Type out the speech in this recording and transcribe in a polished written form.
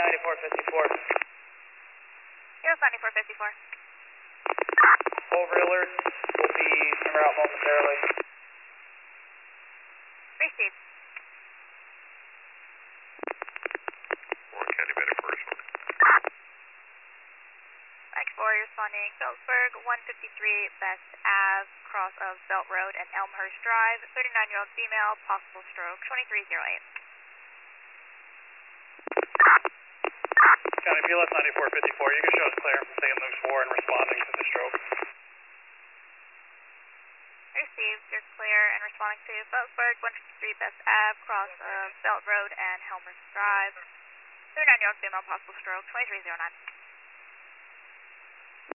9454. Here's 9454. Over alert. We'll be en route momentarily. Received. Warren County Medic for responding. Mike 4, you're responding Beltsburg, 153 Best Ave, cross of Belt Road and Elmhurst Drive, 39-year-old female, possible stroke, 2308. County PLS 9454, you can show us clear from St. Luke's War and responding to the stroke. Received, you're clear and responding to Beltsburg, 153 Best Ave, cross of Belt Road and Elmhurst Drive, 39-year-old female, possible stroke, 2309.